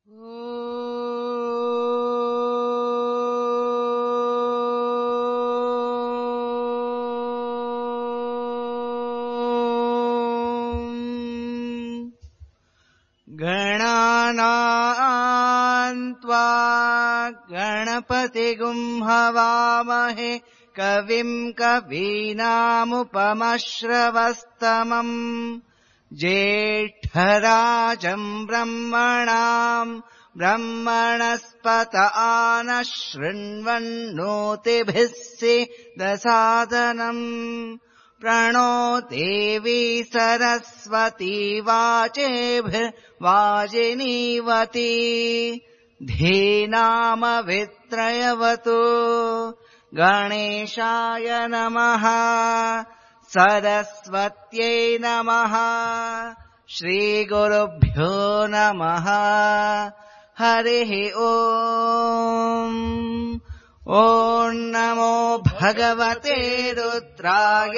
गणानान्त्वा गणपतिगुं हवामहे कविं कवीनामुपमश्रवस्तमम् ज्येष्ठराजम् ब्रह्मणाम् ब्रह्मणस्पत आनः शृण्वन्नोतिभिः सीदसादनम् प्रणो देवी सरस्वती वाचेभिर्वाजिनीवती धीनामवित्रयवतु गणेशाय नमः सरस्वत्यै नमः श्रीगुरुभ्यो नमः हरिः ॐ ॐ नमो भगवते रुद्राय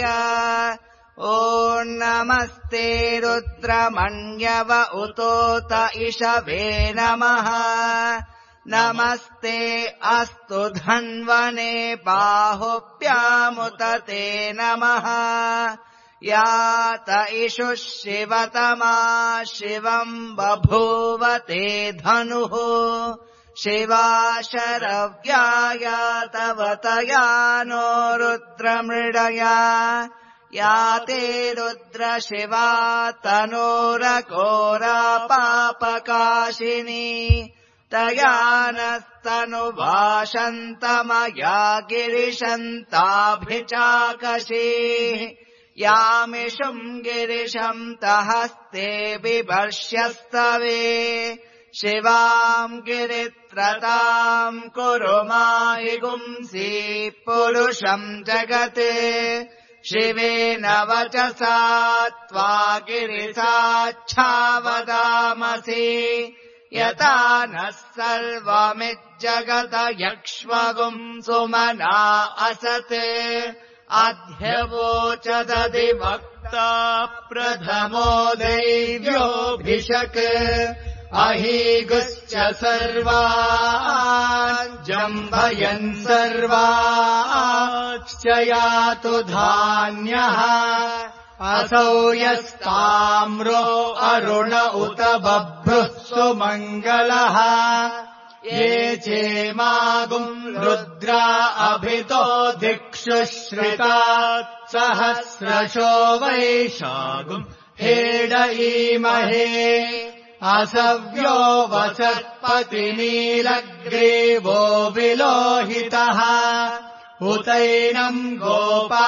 ॐ नमस्ते रुद्रमन्यव उतोत इषवे नमः नमस्ते अस्तु धन्वने बाहुभ्यामुत ते नमः यात इषुः शिवतमा शिवम् बभूव ते धनुः शिवा शरव्याया तव तया नो रुद्रमृडया या ते रुद्र शिवा तनोरघोरा पापकाशिनी तया नस्तनुभाषन्तमया गिरिशन्ताभिचाकशीः यामिषुम् गिरिशम् तहस्ते बिभर्ष्यस्तवे शिवाम् गिरित्रताम् कुरु माहि गुंसि पुरुषम् जगत् शिवेन वचसा त्वा गिरिसाच्छावदामसि यथा नः सर्वमिज्जगत यक्ष्मगुम् सुमना असत् अध्यवोचदधिवक्ता प्रथमो दैव्योऽभिषक् अहीगुश्च सर्वान् जम्भयन् सर्वाश्च यातु धान्यः असौ यस्ताम्रो अरुण उत बभ्रुः सुमङ्गलः ये चेमागुम् रुद्रा अभितो दिक्षु श्रितात् सहस्रशो वैशागुम् हेडयीमहे असव्यो वसत्पतिनीलग्रीवो विलोहितः उतैनम् गोपा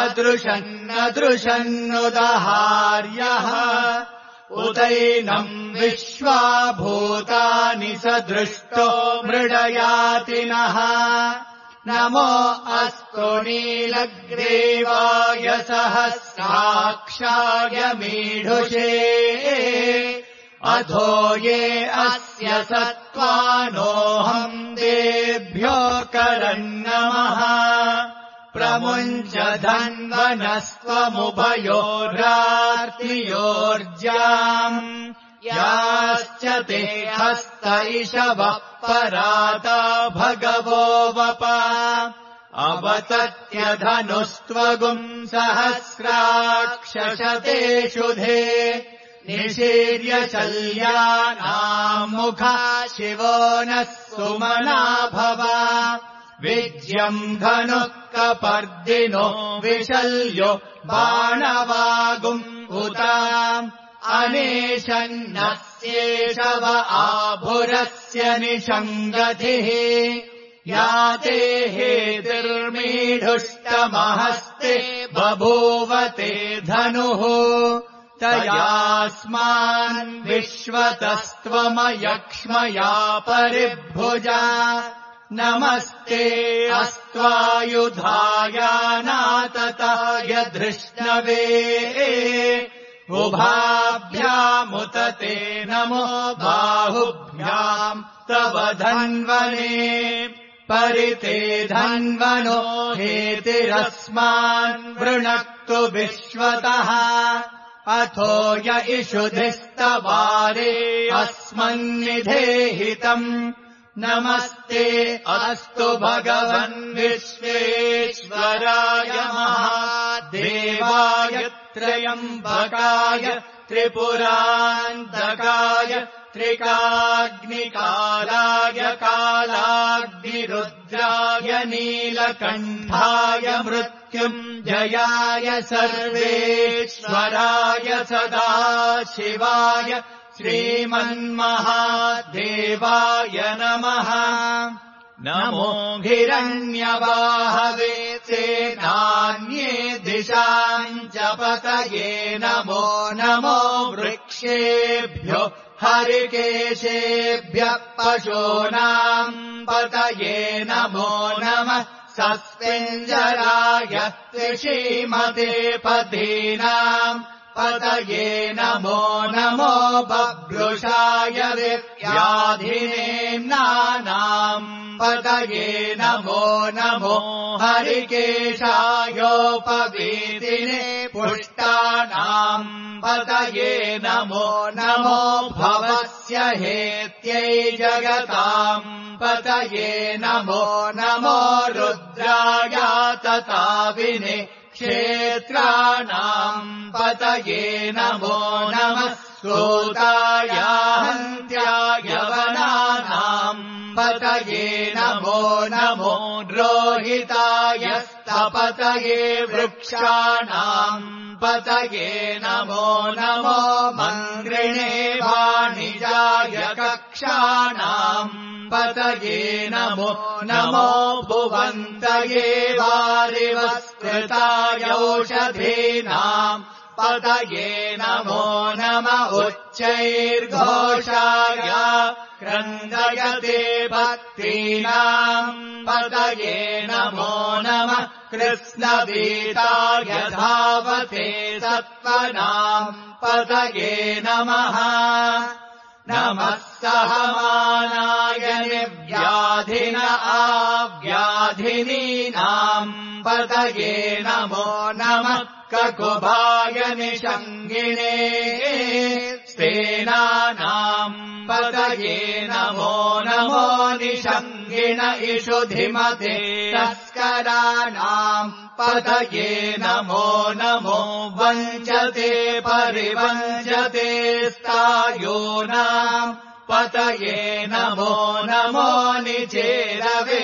अदृशन्नदृशन्नुदहार्यः उतैनम् विश्वाभूतानि स दृष्टो मृडयातिनः नमो अस्तु नीलग्रीवाय सहस्राक्षाय मीढुषे अधो ये अस्य सत्त्वानोऽहम् तेभ्यो करन्नमः प्रमुञ्च धन्वनस्त्वमुभयोरार्तियोर्जाम् याश्च ते हस्त इषवः पराता भगवो वप अवतत्यधनुस्त्वगुम् सहस्राक्षशतेषु धे निशीर्य शल्यानाम् मुखा शिवो नः सुमना भव विज्यम् धनुः कपर्दिनो विशल्यो बाणवागुम् उताम् अनेशन्नस्येषव आभुरस्य निषङ्गतिः याते हेतिर्मीढुष्टमहस्ते बभूवते धनुः तयास्मान् विश्वतस्त्वमयक्ष्मया परिभुजा नमस्ते अस्त्वायुधायानातताय धृष्णवे उभाभ्यामुत ते नमो बाहुभ्याम् तव धन्वने परिते धन्वनो हेतिरस्मान् वृणक्तु विश्वतः अथो य इषुधिस्तवारे अस्मन्निधेहितम् नमस्ते अस्तु भगवन् विश्वेश्वराय महादेवाय त्र्यम्बकाय त्रिपुरान्तकाय त्रिकाग्निकालाय कालाग्निरुद्राय नीलकण्ठाय मृत्युञ्जयाय सर्वेश्वराय सदाशिवाय श्रीमन्महादेवाय नमः। नमो हिरण्यवाहवे सेनान्ये दिशाम् च पतये नमो नमो वृक्षेभ्यो हरिकेशेभ्यः पशूनाम् पतये नमो नमः सस्मिञ्जराय त्रिशीमते पदीनाम् पतये नमो नमो बभ्रुषाय व्याधिनेम्नानाम् पतये नमो नमो हरिकेशायोपवीतिने पुष्टानाम् पतये नमो नमो भवस्य हेत्यै जगताम् पतये नमो नमो रुद्राय तताविने क्षेत्राणाम् पतये नमो नमः सूताय हन्त्याय वनानाम् पतये नमो नमो रोहिताय स्तपतये वृक्षाणाम् पतये नमो नमो मन्त्रिणे वाणिजाय कक्षाणाम् पतये नमो नमो भुवन्तये वारिवस्कृताय औषधीनाम् पतये नमो नमः उच्चैर्घोषाय क्रन्दयते भक्तीनाम् पतये नमो नमः कृष्णवीताय धावते सत्त्वनाम् पतये नमः नमः सहमानाय निर्व्याधिन आव्याधिनीनाम् पतये नमो नमः ककुभाय निषङ्गिणे सेनानाम् पतये नमो नमो निषङ्गिण इषुधिमते तस्कराणाम् पतये नमो नमो वञ्चते परिवञ्चते स्थायूनाम् पतये नमो नमो निचेरवे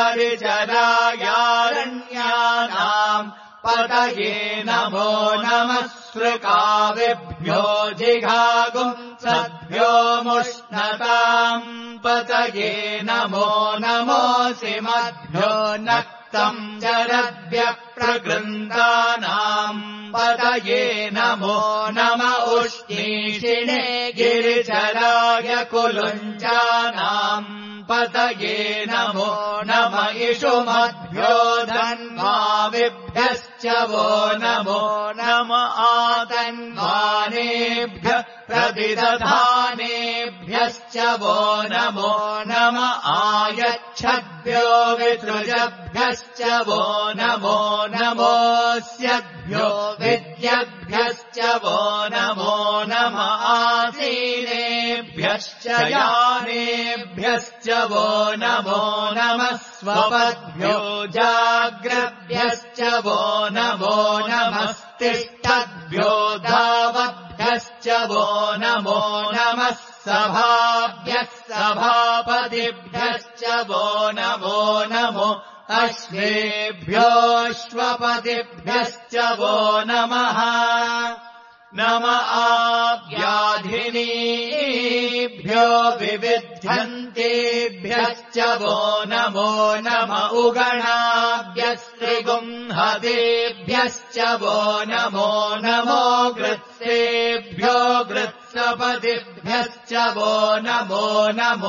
परिचरायारण्यानाम् पतये नमो नमः सृकाविभ्यो जिघागुम् सद्भ्यो मुष्णताम् पतये नमो नमो सिमद्भ्यो नक्तम् जरद्भ्यः प्रगृन्दानाम् पतये नमो नम उष्णीषिणे गिरिचराय कुलुञ्जानाम् पतये नमो नम इषुमद्भ्यो धन्वाविभ्यश्च वो नमो नम आतन्वानेभ्यः प्रतिदधानेभ्यश्च वो नमो नम आयच्छद्भ्यो विसृजभ्यश्च वो नमो नमोऽस्यभ्यो विद्यभ्यश्च वो नमो नम आसीनेभ्यश्च यानेभ्यश्च वो नमो नमः स्वपद्भ्यो जाग्रद्भ्यश्च वो नमो नमस्तिष्ठद्भ्यो धावद्भ्यश्च वो नमो नमः सभाभ्यः सभापतिभ्यश्च वो नमो नमो अश्वेभ्योऽश्वपतिभ्यश्च वो नमः नम आव्याधिनीभ्यो विविध्यन्तेभ्यश्च वो नमो नम उगणाभ्यस्त्रिगुंहतेभ्यश्च वो नमो नमो गृत्सेभ्यो गृत्सपतिभ्यश्च वो नमो नमो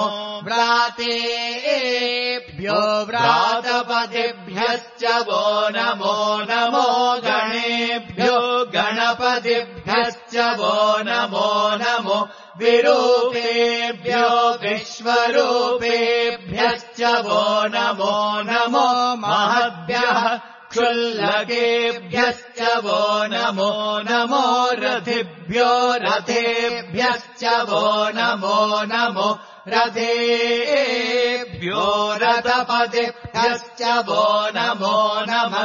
व्रातेभ्यो व्रातपतिभ्यश्च वो नमो नमो गणेभ्यो गणपतिभ्यश्च वो नमो नमो विरूपेभ्यो विश्वरूपेभ्यश्च वो नमो नमो महद्भ्यः क्षुल्लकेभ्यश्च वो नमो नमो रथिभ्यो रथेभ्यश्च वो नमो नमो रथेभ्यो रथपतिभ्यश्च वो नमो नमः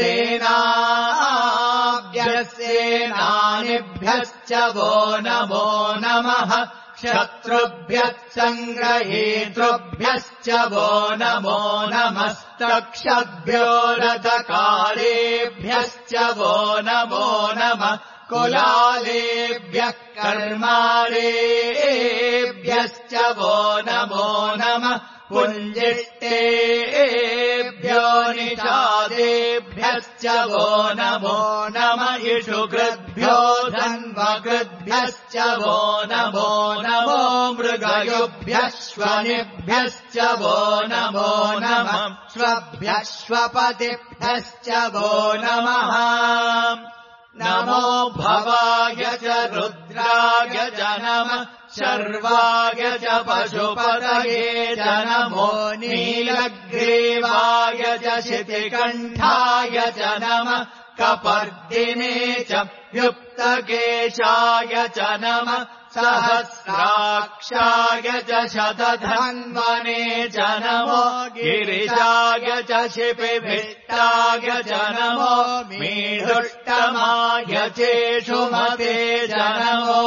सेनाभ्यस्सेनानिभ्यश्च वो नमो नमः शत्रुभ्यः सङ्ग्रहेतृभ्यश्च वो नमो नमस्तक्षभ्यो रथकारेभ्यश्च वो नमो नमः कुलालेभ्यः कर्मारेभ्यश्च वो नमो नमः पुञ्जिष्टेभ्यो निषादेभ्यश्च वो नमो नमः इषुकृद्भ्यो धन्वकृद्भ्यश्च वो नमो नमो मृगयुभ्यश्वनिभ्यश्च वो नमो नमः श्वभ्यश्वपतिभ्यश्च वो नमः नमो भवाय च रुद्राय च नमः शर्वाय च पशुपतये च नमो नीलग्रीवाय च शितिकण्ठाय च नमः कपर्दिने च युक्तकेशाय च नमः सहस्राक्षाय च शतधन्वने च नमो गिरिजाय च शिपिभिष्टाय च नमो मीढुष्टमाय चेषुमते च नमो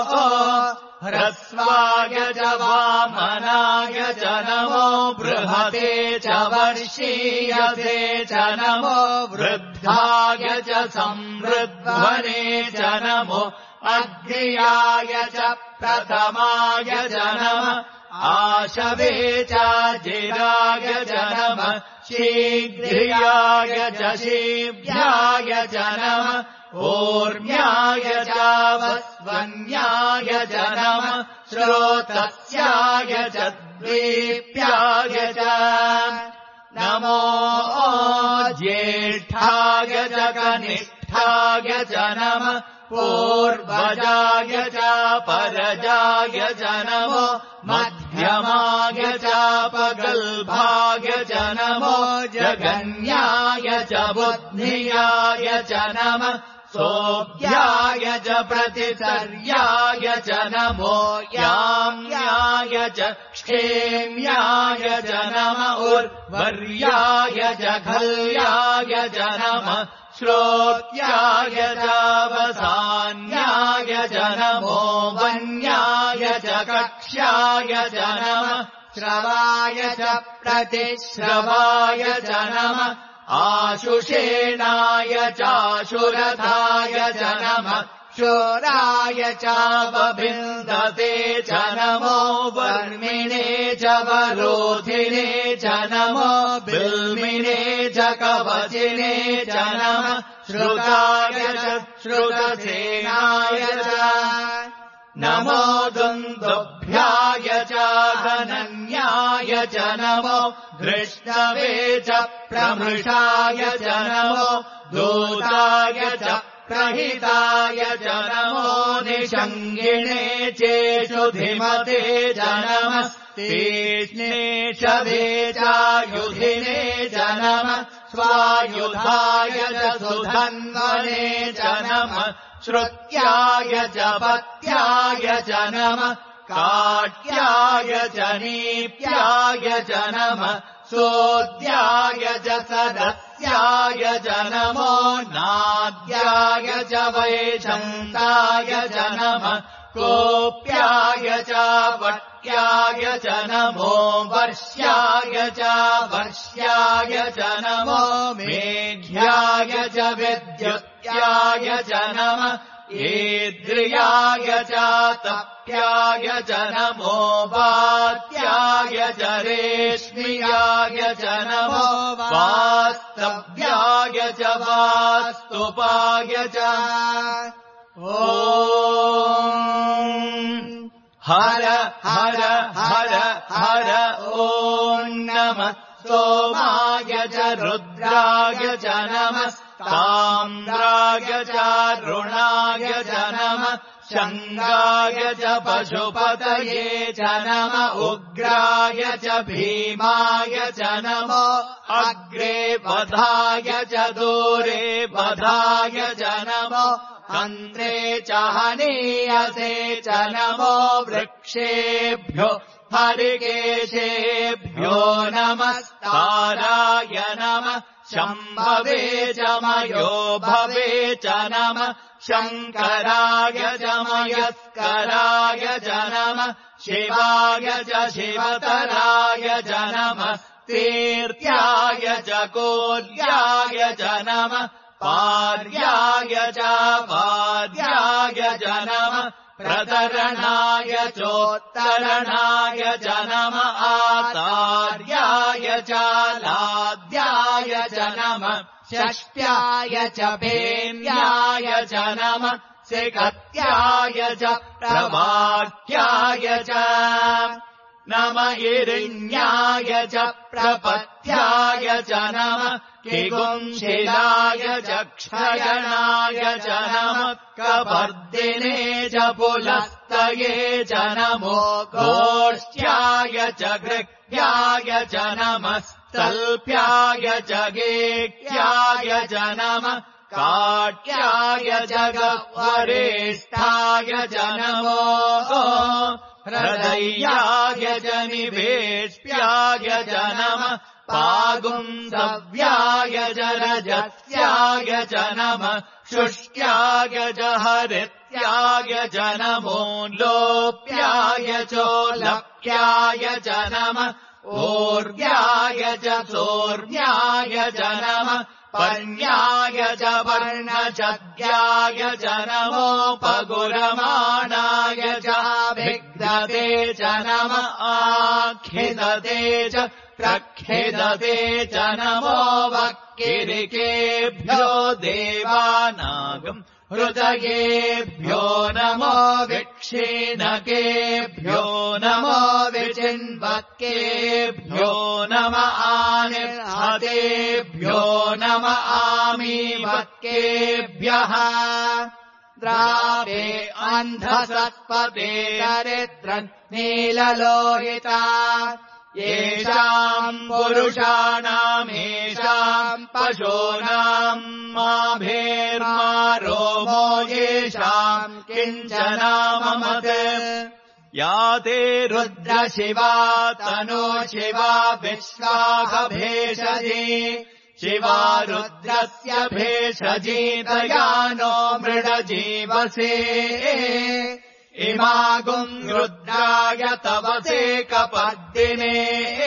ह्रस्वाय च वामनाय च नमो बृहते च वर्षीयसे च नमो वृद्धाय च संवृद्ध्वने च नमो अग्र्याय च प्रथमाय च नमः आशवे चाजिराय च नमः शीघ्र्याय च शीभ्याय च नमः ऊर्म्याय च वस्वन्याय च नमः श्रोतस्याय च द्वीप्याय च नमो ज्येष्ठाय च कनिष्ठाय च नमः पूर्वजाय च परजाय च नमो मध्यमाय चापगल्भाय च नमो जगन्याय च बुद्धियाय च नमः सोऽभ्याय च प्रतिचर्याय च नमो याम्याय च क्षेम्याय च नमः उर्वर्याय च खल्याय च नमः श्रोत्याय च वसान्याय च नमो वन्याय च कक्ष्याय च नमः श्रवाय च प्रतिश्रवाय च नमः आशुषेणाय चाशुरथाय च नमः शोराय चापभिन्दते च नमो वर्मिणे च वरोधिने च नमो बिल्मिने च कवचिने च नमः श्रुताय च श्रुतसेनाय च नमो दुन्दुभ्याय च गणन्याय च नमो धृष्णवे च प्रमृषाय च नमो दूताय च प्रहिताय च नमो निषङ्गिणे चेषुधिमते च नमः तीक्ष्णे शवे चायुधिने च नमः स्वायुधाय च सुधन्वने च नमः श्रुत्याय च पत्याय च नमः काट्याय च नीप्याय च नमः सोद्याय च सदस्याय च नमो नाद्याय च वैशन्ताय च नमः कोप्याय च वट्याय च नमो वर्ष्याय च वर्ष्याय च नमो मेघ्याय च विद्युत्याय च नमः ईद्रियाय च तप्याय च नमो वात्याय च रेश्मियाय च नमो वास्तव्याय च वास्तुपाय च ॐ हर हर हर हर ॐ नमः सोमाय च रुद्राय च नमः ताम्राय च रुणाय च नमः शङ्गाय च पशुपतये च नम उग्राय च भीमाय च नमो अग्रे वधाय च दूरे वधाय च नमो अन्त्रे च हनीयसे च नमो वृक्षेभ्यो हरिकेशेभ्यो नमस्ताराय नमः शम्भवे च मयो भवे च नमः शङ्कराय च मयस्कराय च नमः शिवाय च शिवतराय च नमः तीर्थ्याय च कोल्याय च नमः पार्याय च वार्याय च नमः प्रतरणाय चोत्तरणाय च नमः आचार्याय च लाद्याय च नमः षष्ट्याय च भेन्याय च नमः सिकत्याय च प्रवाक्याय च नम इरिण्याय च प्रपत्याय च नमः किगुंशिलाय च क्षयणाय च नमः कपर्दिने च पुलस्तये च नमो गोष्ठ्याय च गृह्याय च नमः तल्प्याय च गेक्याय च नमः काट्याय च गह्वरेष्ठाय च नमो हृदयाय च निवेश्याय च नमः पागुन्दव्याय च रजस्याय च नमः शुष्क्याय च हरित्याय च नमो लोप्याय चोलप्याय च नमः ऊर्व्याय च सोर्व्याय च नमः पर्ण्याय च वर्णचद्याय च नमोपगुरमाणाय च भिग्धते च नमः आखिदते च प्रखिदते च नमो वक्किरिकेभ्यो देवानागम् हृदयेभ्यो नमो विक्षीणकेभ्यो नमो विचिन्वक्केभ्यो नम आनिर्हतेभ्यो नम आमीवक्केभ्यः द्रावे अन्धसत्पते दरिद्रन् नीललोहिता येषाम् पुरुषाणाम् येषाम् पशूनाम् माभेर्मा रोमो येषाम् किञ्चनाममत् या ते रुद्रशिवा तनो शिवा विश्वाभेषजी शिवा रुद्रस्य भेषजीतया नो मृडजीवसे इमागुम् रुद्राय तवसे कपर्दिने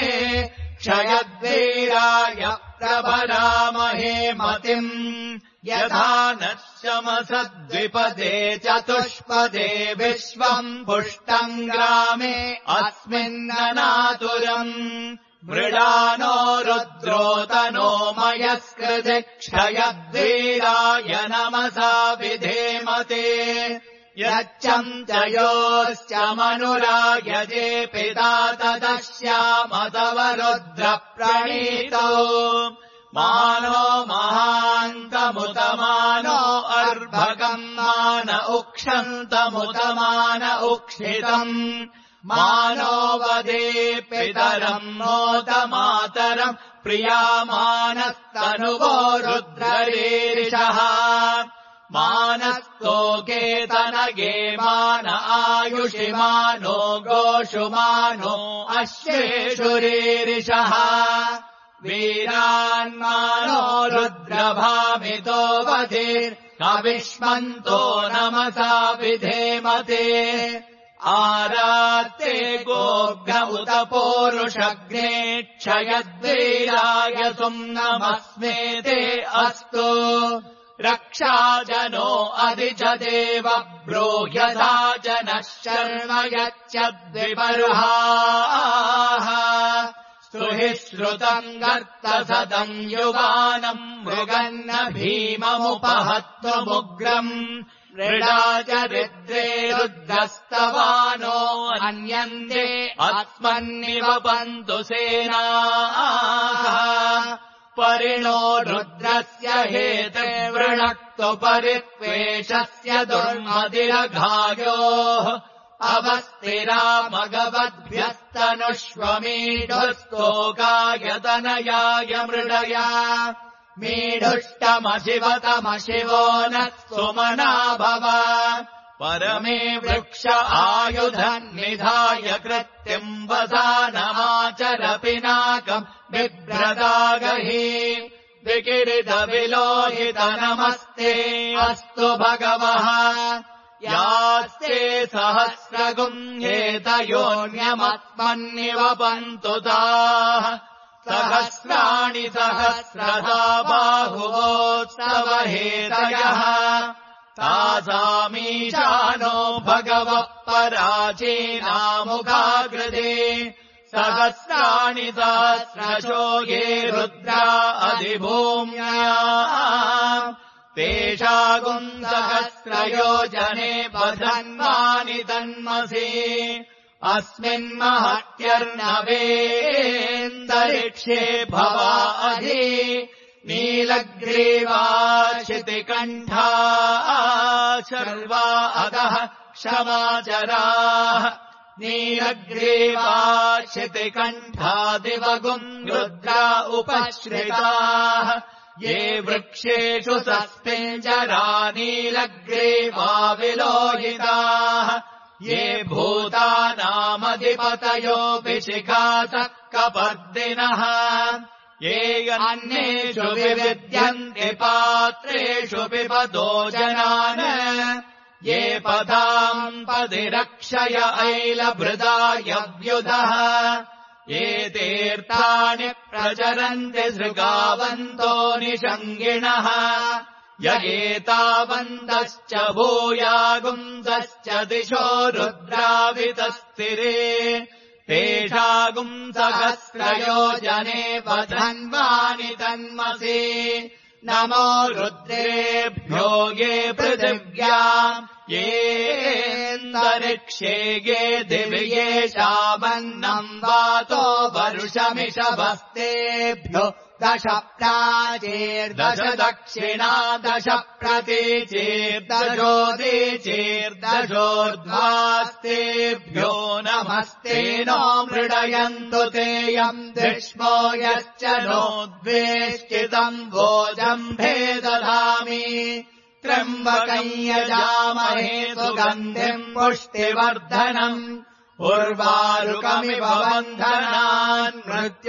क्षयद्वीराय प्रभरामहे मतिम् यथा नश्यमसद्विपदे चतुष्पदे विश्वम् पुष्टम् ग्रामे अस्मिन्ननातुरम् मृडानो रुद्रोतनो मयस्कृते क्षयद्वीराय नमसा विधेमते यच्चम् च योश्च मनुरायजे पिता तदश्यामतव रुद्रप्रणीतो मानो महान्तमुतमानो अर्भगम् मान उक्षन्तमुतमान उक्षितम् मानो वदे पितरम् मोदमातरम् प्रियामानस्तनुवो रुद्ररीरिषः मानस्तोकेतनगे मान आयुषि मानो गोषु मानो अश्वेषुरीरिषः वीरान्मानो रुद्रभामितो वधिर्कविष्मन्तो नमसा विधेमते आरात्ते गोघ्न उत पोरुषग्ने क्षयद्वीराय सुम्नमस्मे ते अस्तु रक्षाजनो अधिजदेव ब्रूह्यसा जनः शर्म यच्चद्विबर्हाः स्तुहि श्रुतम् गर्तसदम् युवानम् मृगन्न भीममुपहत्वमुग्रम् मृडाचरिद्रे रुद्रस्तवानो अन्यन्ते आत्मन्निवपन्तु सेनाः परिणो रुद्रस्य हेतिर्वृणक्तु परित्वेषस्य दुर्मदिरघायोः अवस्तिरा मगवद्भ्यस्तनुष्वमीढुस्तोकायतनयाय मृडया मीढुष्टमशिवतमशिवो न सुमना भव परमे वृक्ष आयुधन्निधाय कृत्यम् वसानमाचर पिनाकम् बिभ्रदागहि विकिरितविलोहित नमस्ते अस्तु भगवः यास्ते सहस्रगुह्येतयोऽन्यमत्मन्निवपन्तु ताः सहस्राणि सहस्रधा बाहुवोत्सवहेतयः तासामीशानो भगवः पराचीनामुखाकृते सहस्राणि सहस्रशो ये रुद्रा अधिभूम्या तेषागुम् सहस्रयोजने बधन्वानि तन्मसि अस्मिन्महत्यर्णवेन्दरिक्षे भवा अधि नीलग्रीवा शितिकण्ठा शर्वा अधः क्षमाचराः नीलग्रीवा शितिकण्ठा दिवगुम् रुद्रा उपश्रिताः ये वृक्षेषु सस्मिञ्जरा नीलग्रीवा विलोहिताः ये भूतानामधिपतयोऽपि शिखासः कपर्दिनः ये अन्येषु विविद्यन्ते पात्रेषु पिबतो जनान् ये पदाम् पदिरक्षय ऐलभृदायव्युधः ये तीर्थानि प्रचरन्ति सृगावन्तो निषङ्गिणः य एतावन्तश्च भूयागुंसश्च दिशो रुद्रावितस्तिरे तेषागुम् सहस्रयोजने वधन्वानि तन्मसि नमो रुद्रेभ्यो ये पृथिव्याम् येऽन्तरिक्षे ये दिवि येषामन्नम् वातो वरुषमिषभस्तेभ्यो दश प्राचीर्दश दक्षिणा दश प्रतीचीर्दशोदीचीर्दशोर्ध्वास्तेभ्यो नमस्ते नो मृडयन्तु तेयम् दृष्मो यश्च नोद्वेष्टितम् भोजम्भे दधामि त्र्यम्बकम् यजामहे सुगन्धिम् पुष्टिवर्धनम् उर्वारुकमिव बन्धनान्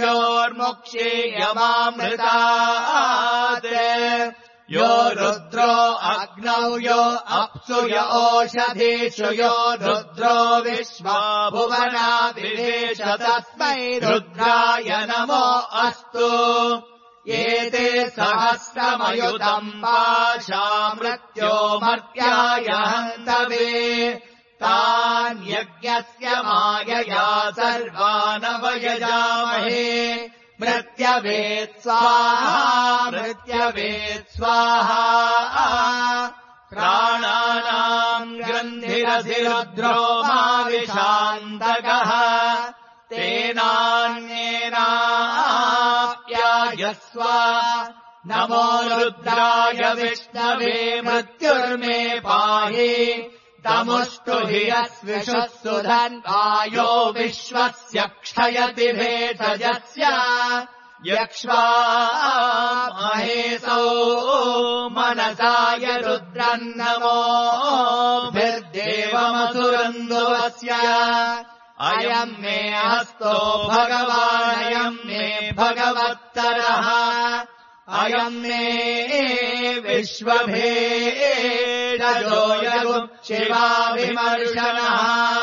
मृत्योर्मुक्षीयमामृतात् यो रुद्रो अग्नौ यो अप्सु य ओषधीषु यो रुद्रो विश्वा भुवनाभिवेश तस्मै रुद्राय नमो अस्तु एते सहस्रमयुतम् पाशा मृत्यो मर्त्याय हन्तवे तान् यज्ञस्य मायया सर्वानवयजामहे मृत्यवेत् स्वाहा प्राणानाम् ग्रन्थिरधिरुद्रो माविशान्तकः तेनान्येनाप्यायस्व नमो रुद्राय विष्णवे मृत्युर्मे पाहि तमुष्टु हि अस्विषुः सुधन्वायो विश्वस्य क्षयति भेषजस्य यक्ष्वामहेसो मनसाय रुद्रन्नमोभिर्देवमसुरन्दुवस्य अयम् मे हस्तो भगवानयम् मे भगवत्तरः अयम् मे विश्वभेदजो यगुम् शिवाभिमर्शनः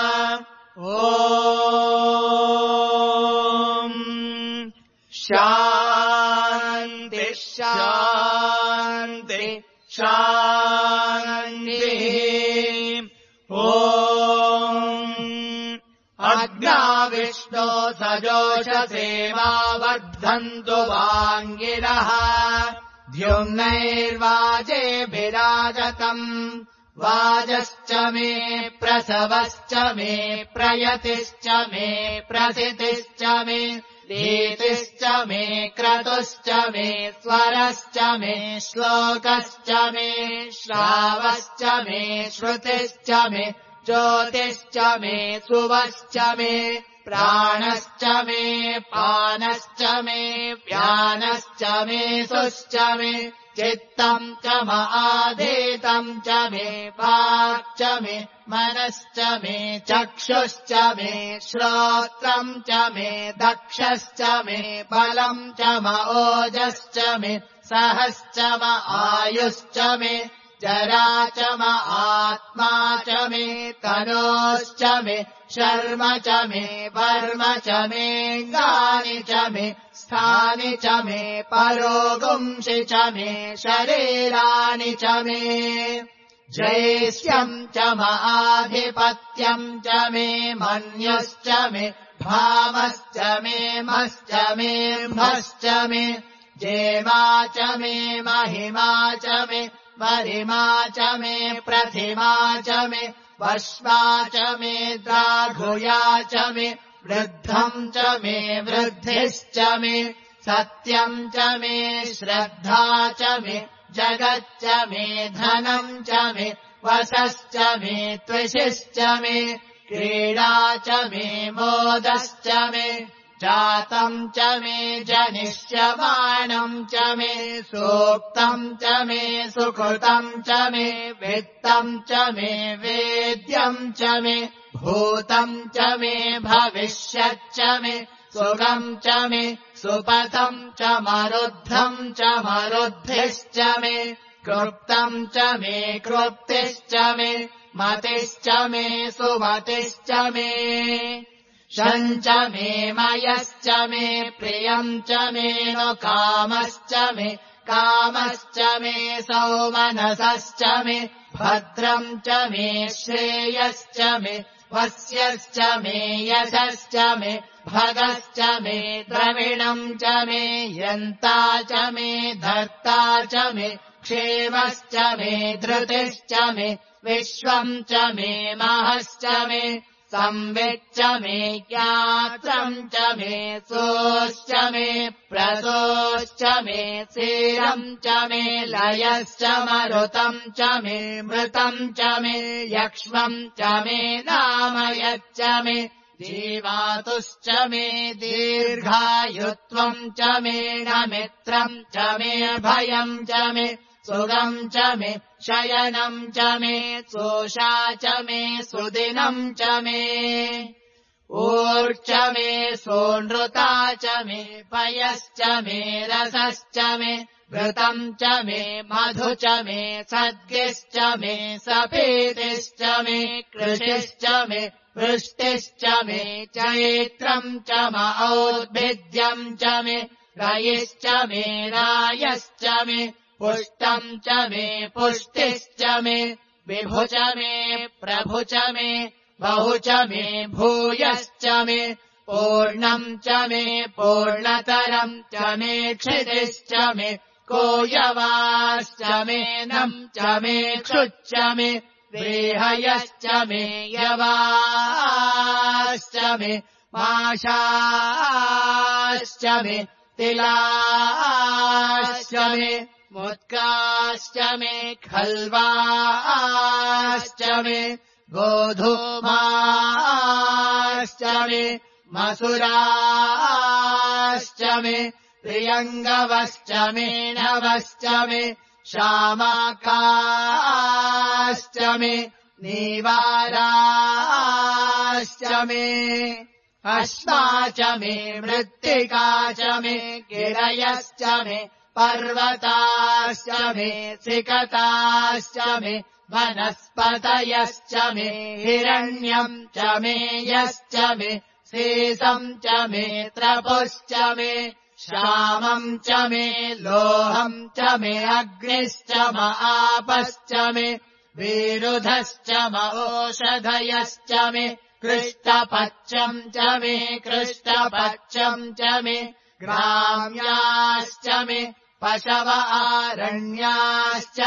ॐ शान्ति शान्ति शान्तिः अग्नाविष्णो सजोषसेवा वर्धन्तु वाङ्गिरः द्युम्नैर्वाजेभिराजतम् वाजश्च मे प्रसवश्च मे प्रयतिश्च मे प्रसितिश्च मे रीतिश्च मे क्रतुश्च मे स्वरश्च मे श्लोकश्च मे श्रावश्च मे श्रुतिश्च मे ज्योतिश्च मे सुवश्च मे प्राणश्च मे पानश्च मे व्यानश्च मे सुश्च मे चित्तम् च आधीतम् च मे वाक् च मे मनश्च मे चक्षुश्च मे श्रोत्रम् च मे दक्षश्च मे बलम् च ओजश्च मे सहश्च आयुश्च मे जरा च आत्मा च मे तनोश्च मे शर्म च मे वर्म च मेऽङ्गानि च मे स्थानि च मे परोगुंसि च मे शरीराणि च मे जैष्यम् च आधिपत्यम् च मे मन्युश्च मे भामश्च मे मश्च मे म्भश्च मे जेमा च मे महिमा च मे वरिमा च मे प्रतिमा च मे वश्वा च मे द्राघुया च मे वृद्धम् च मे वृद्धिश्च मे सत्यम् च मे श्रद्धा च मे जगच्च मे धनम् च मे वसश्च मे त्विषिश्च मे क्रीडा च मे मोदश्च मे जातम् च मे जनिष्यमाणम् च मे सूक्तम् च मे सुकृतम् च मे वित्तम् च मे वेद्यम् च मे भूतम् च मे भविष्यच्च मे सुगम् च मे सुपथम् च मरुद्धम् च मरुद्धिश्च मे कृप्तम् च मे कृप्तिश्च मे मतिश्च मे सुमतिश्च मे शञ्च मे मयश्च मे प्रियम् च मे नु कामश्च मे कामश्च मे सौमनसश्च मे भद्रम् च मे श्रेयश्च मे वस्यश्च मे यशश्च मे भगश्च मे द्रविणम् च मे यन्ता च मे धर्ता च मे क्षेमश्च मे धृतिश्च मे विश्वम् च मे महश्च मे संविच्च मे ज्ञात्रम् च मे सोश्च मे प्रसोश्च मे सीरम् च मे लयश्च मरुतम् च मे मृतम् च मे यक्ष्मम् च मे नामयच्च मे जीवातुश्च मे दीर्घायुत्वम् च मे नमित्रम् च मे भयम् च मे सुगम् च मे शयनम् च मे सोषा च मे सुदिनम् च मे ऊर्च मे सोनृता च मे पयश्च मे रसश्च मे घृतम् च मे मधु च मे सद्गिश्च मे सपीतिश्च मे कृषिश्च मे वृष्टिश्च मे चैत्रम् च औद्भिद्यम् च मे रयिश्च मे रायश्च मे पुष्टम् च मे पुष्टिश्च मे विभु च मे प्रभु च मे बहु च मे भूयश्च मे पूर्णम् च मे पूर्णतरम् च मे क्षितिश्च मे कोयवाश्च मे नम् च मे क्षुच्च मे व्रीहयश्च मे यवाश्च मे माशाश्च मे तिलाश्च मे मुत्काश्च मे खल्वाश्च मे गोधूमाश्च मे मसुराश्च मे प्रियङ्गवश्च मे नवश्च मे शामाकाश्च मे नीवाराश्च मे अश्वा च मे मृत्तिका च मे गिरयश्च मे पर्वताश्च मे सिकताश्च मे वनस्पतयश्च मे हिरण्यम् च मे यश्च मे शेषम् च मे त्रपुश्च मे श्यामम् च मे लोहम् च मे अग्निश्च आपश्च मे विरुधश्च ओषधयश्च मे कृष्टपक्षम् च मे कृष्टपक्षम् च मे ग्राम्याश्च मे पशव आरण्याश्च